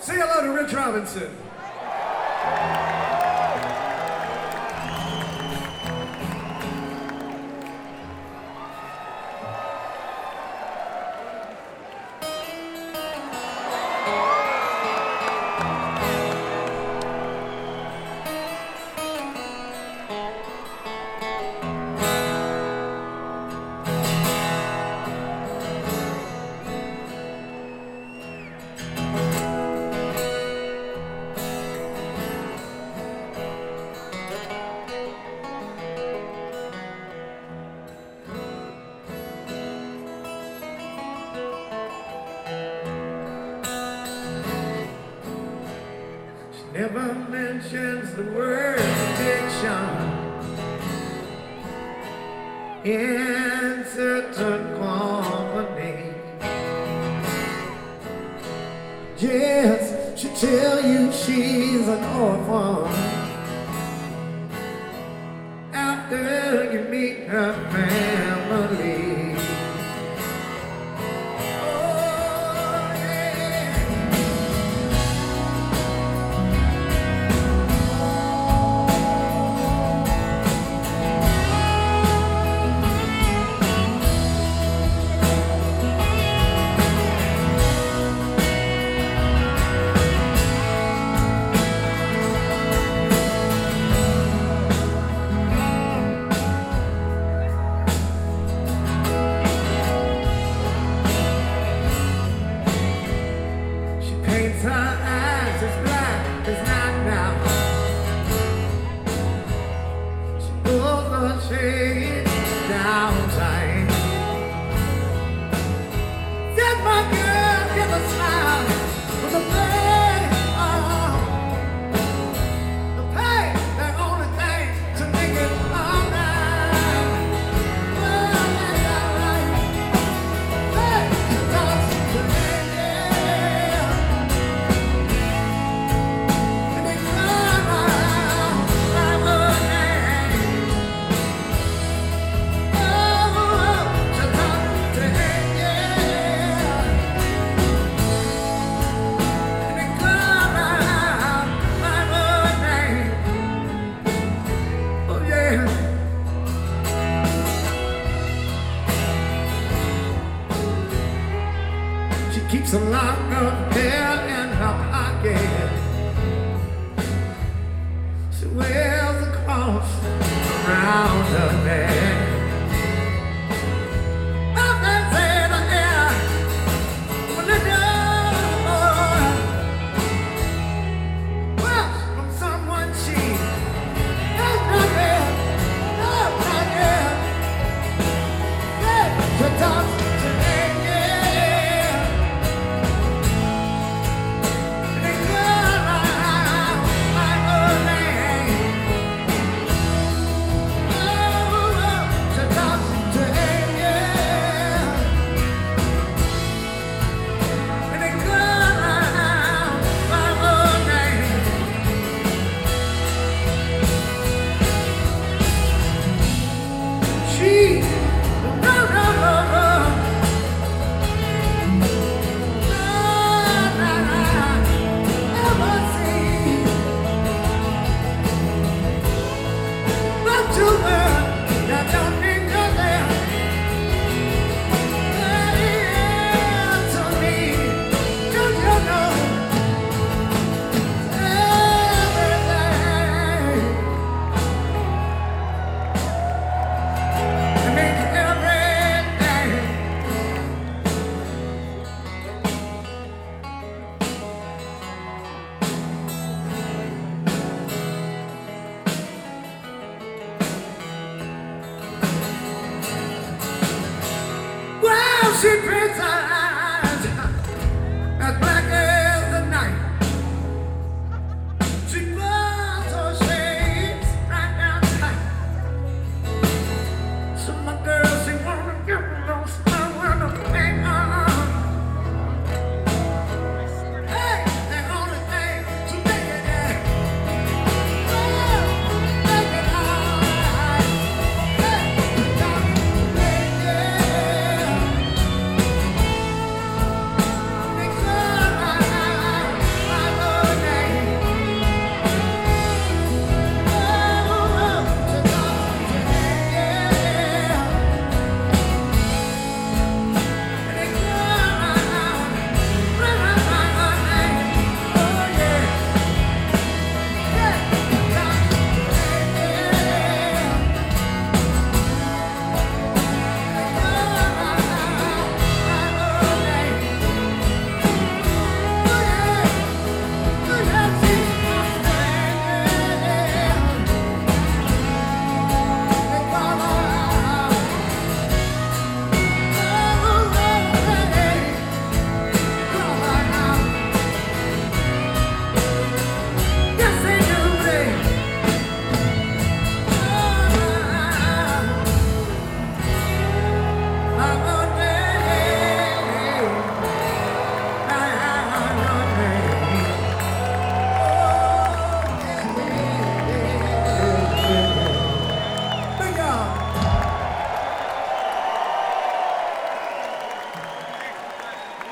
Say hello to Rich Robinson. Never mentions the word addiction in certain company. Yes, she tell you she's an orphan after you meet her family. Her eyes as black as night now. She pulls the shades down tight. Said my girl, give a smile with the pain. The pain, the only thing to make it alright. Well, that's alright. Hey, she talks to me. She keeps a lock of hair in her pocket. She wears a cross around her neck.